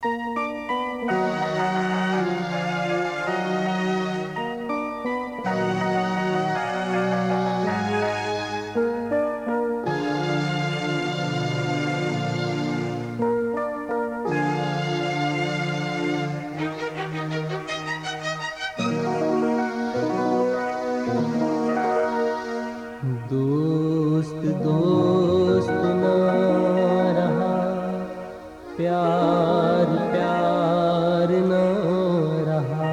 दोस्त दोस्त ना रहा, प्यार प्यार ना रहा,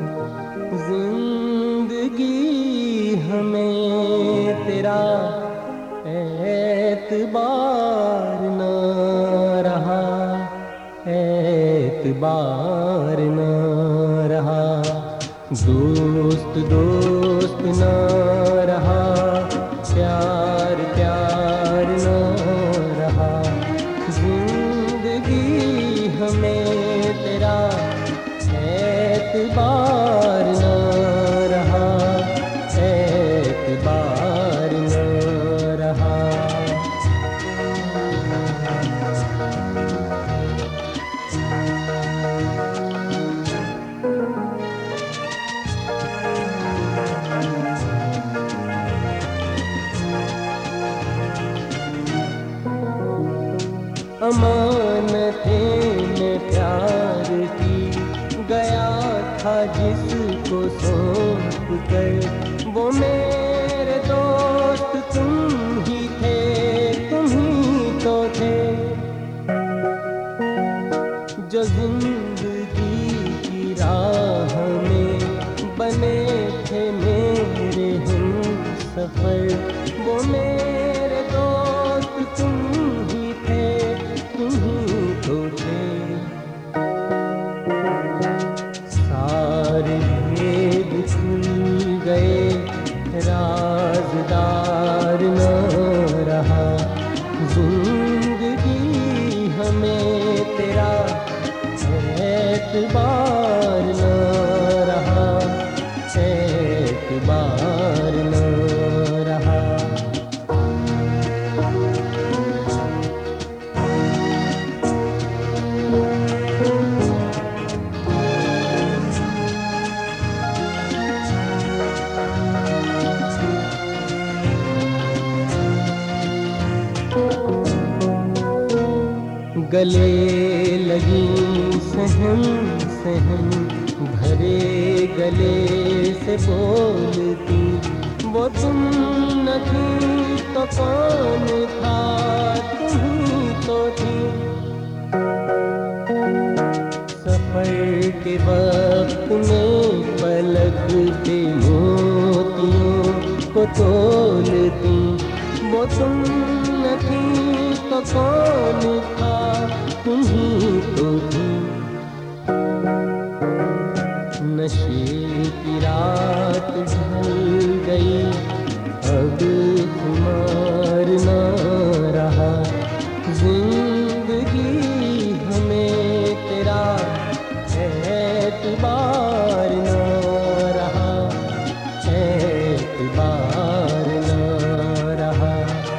जिंदगी हमें तेरा एतबार ना रहा, एतबार ना रहा। दोस्त दोस्त ना रहा, प्यार प्यार न रहा, जिंदगी हमें तेरा एतबार न रहा, एतबार न रहा। अमानतें में प्यार की गया था जिसको सौंप कर, वो मेरे दोस्त तुम ही थे, तुम ही तो थे, जो जिंदगी की राह में बने थे मेरे हम सफर, वो मेरे दोस्त तुम ही थे, तुम ही तो थे। सारे भेद खुल गए, राज़दार न रहा, जिंदगी हमें तेरा एतबार न रहा, एतबार न रहा। गले लगी सहम सहम, भरे गले से बोलती, वो तुम न थी तो कौन था, तुम ही तो थी। सफर के वक्त में पलकते मोतियों को तोलती, वो तुम न थी तो कौन था, तुम ही तो थी। नशे की रात ढल गई, अब खुमार न रहा, जिंदगी हमें तेरा एतबार न रहा, एतबार न रहा।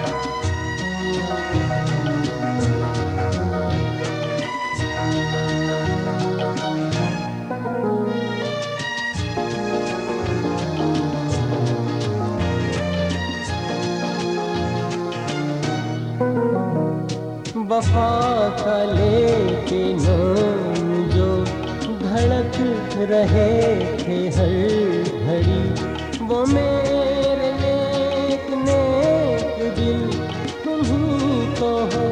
वफा का लेके नाम जो धड़क रहे थे हर घड़ी, वो मेरे नेक नेक दिल तुम ही तो हो,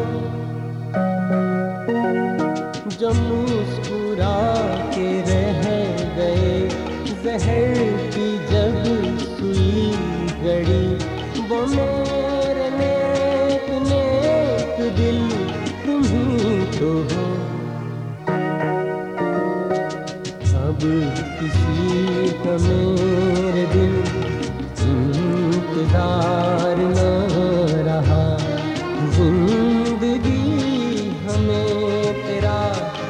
जो मुस्कुरा के रह गए जहर की जब सुई गड़ी, वो मेरे नेक नेक दिल तुम ही तो हो। अब किसी का मेरे दिल इंतजार न रहा, जिंदगी हमें तेरा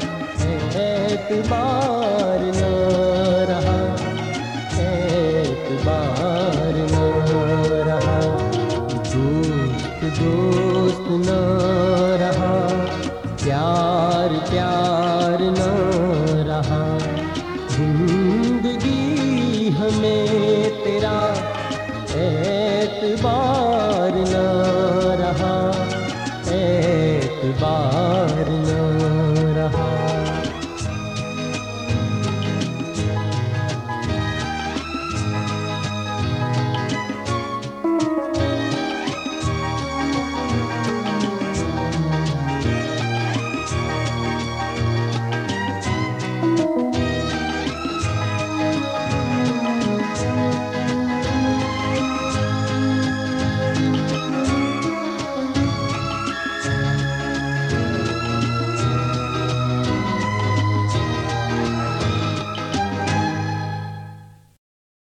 एतबार न रहा, एतबार न रहा। दोस्त दोस्त न रहा, प्यार प्यार न रहा, दिल